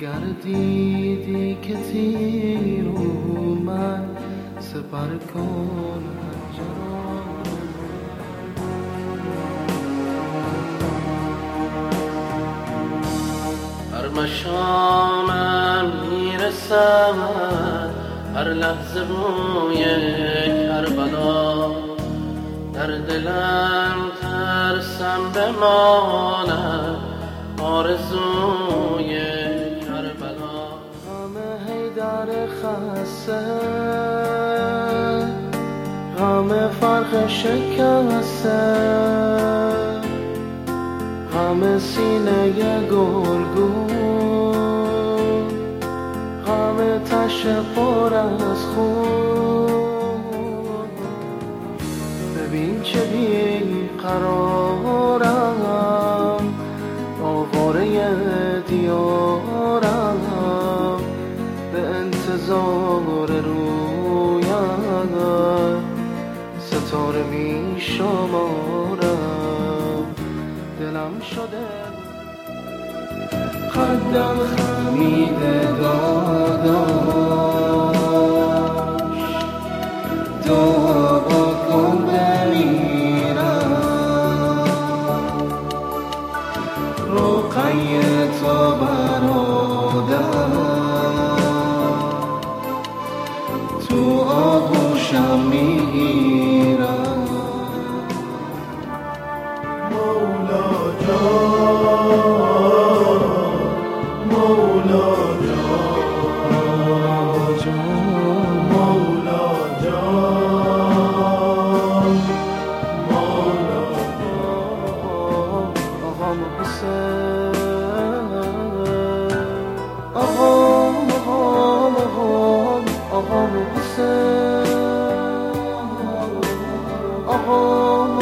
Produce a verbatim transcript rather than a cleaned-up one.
اگر دیدی که تیر اومد سپر کن هر مشامم میرسد هر لحظه روی کربلا در دلم ترسم بماند آرزوی کربلا غم حیدر خسته غم فرخ شکسته غم سینه گلگون غم تشه پر از خون ببین چه بیقرارم آواره دیارم به انتظار رویم ستاره می شمارم دلم شده قدم خمیده داداش دعا کن بمیرم رقیه تا برادر تو آغوشم میگیرم مولا جان مولا جان مولا جان مولا جان آقام حسین آقام آقام آقام آقام حسین آقام